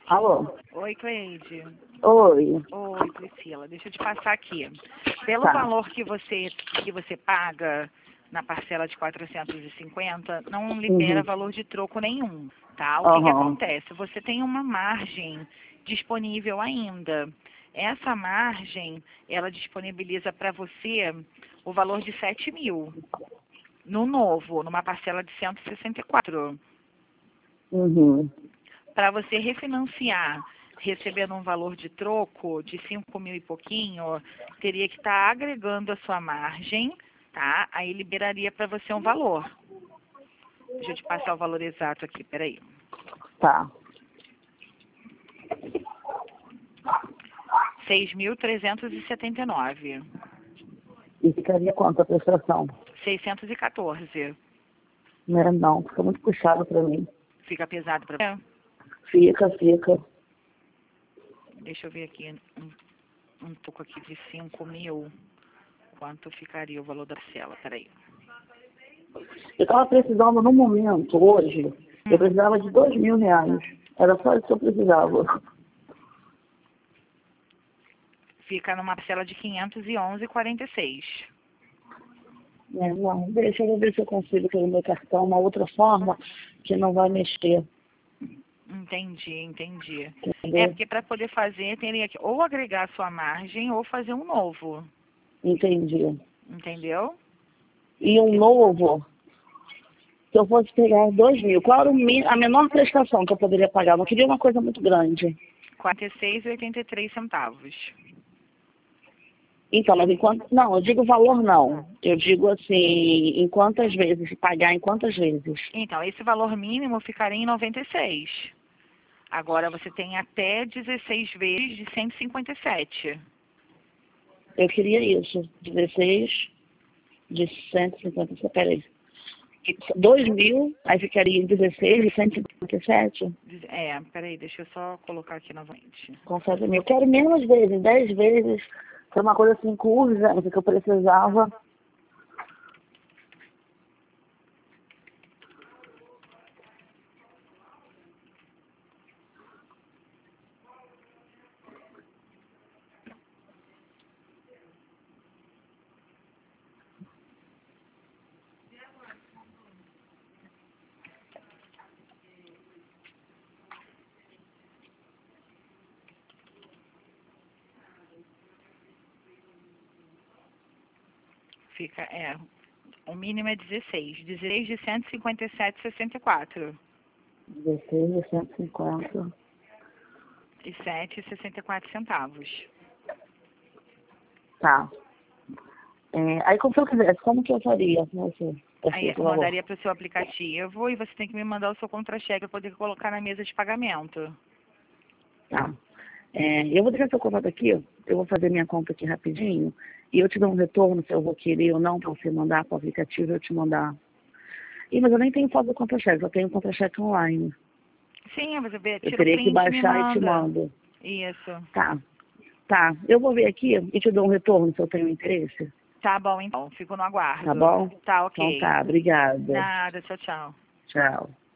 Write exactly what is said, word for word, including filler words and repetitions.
Alô? Oi, Cleide. Oi. Oi, Priscila. Deixa eu te passar aqui. Pelo Tá. valor que você, que você paga na parcela de quatrocentos e cinquenta, não libera Uhum. valor de troco nenhum, tá? O que que Aham. acontece? Você tem uma margem disponível ainda. Essa margem, ela disponibiliza para você o valor de sete mil no novo, numa parcela de cento e sessenta e quatro. Uhum. Para você refinanciar recebendo um valor de troco de cinco mil e pouquinho, teria que estar agregando a sua margem, tá? Aí liberaria para você um valor. Deixa eu te passar o valor exato aqui, peraí. Tá. seis mil trezentos e setenta e nove. E ficaria quanto a prestação? seiscentos e quatorze. Não era não, fica muito puxado pra mim. Fica pesado para você? Fica, fica. Deixa eu ver aqui um, um pouco aqui de cinco mil. Quanto ficaria o valor da parcela? Peraí. Eu tava precisando no momento, hoje, eu Hum. precisava de dois mil reais. Era só isso que eu precisava. Fica numa parcela de quinhentos e onze e quarenta e seis. É, não, deixa eu ver se eu consigo pelo meu cartão uma outra forma que não vai mexer. Entendi, entendi. É Entendeu? porque para poder fazer, teria que ou agregar a sua margem ou fazer um novo. Entendi. Entendeu? E um novo, se eu fosse pegar dois mil, qual era o mi- a menor prestação que eu poderia pagar? Eu não queria uma coisa muito grande. quarenta e seis e oitenta e três centavos. Então, mas enquanto. Não, eu digo valor não. Eu digo assim, em quantas vezes, pagar em quantas vezes. Então, esse valor mínimo ficaria em noventa e seis. Agora você tem até dezesseis vezes de cento e cinquenta e sete. Eu queria isso. dezesseis de cento e cinquenta e sete. Peraí. dois mil, aí ficaria em dezesseis de cento e cinquenta e sete. É, peraí, deixa eu só colocar aqui novamente. Com sete mil. Eu quero menos vezes, dez vezes. Foi uma coisa assim com urgência que eu precisava. Fica, é, o mínimo é dezesseis. dezesseis de cento e cinquenta e sete e sessenta e quatro. dezesseis de cento e cinquenta. E sete e sessenta e quatro centavos. Tá. É, aí como se eu quisesse, como que eu faria com você? Aí Esse eu valor? mandaria para o seu aplicativo e você tem que me mandar o seu contra-cheque para poder colocar na mesa de pagamento. Tá. É, eu vou deixar seu contato aqui, eu vou fazer minha conta aqui rapidinho e eu te dou um retorno se eu vou querer ou não para você mandar para o aplicativo, eu te mandar. Ih, mas eu nem tenho foto do contra-cheque, eu tenho contra-cheque online. Sim, você vê, Eu tira o teria que print e me baixar e te manda. mando. Isso. Tá, tá. Eu vou ver aqui e te dou um retorno se eu tenho interesse. Tá bom, então. Fico no Tá aguardo. bom? Tá, Então ok. tá, obrigada. Nada, tchau, tchau. Tchau.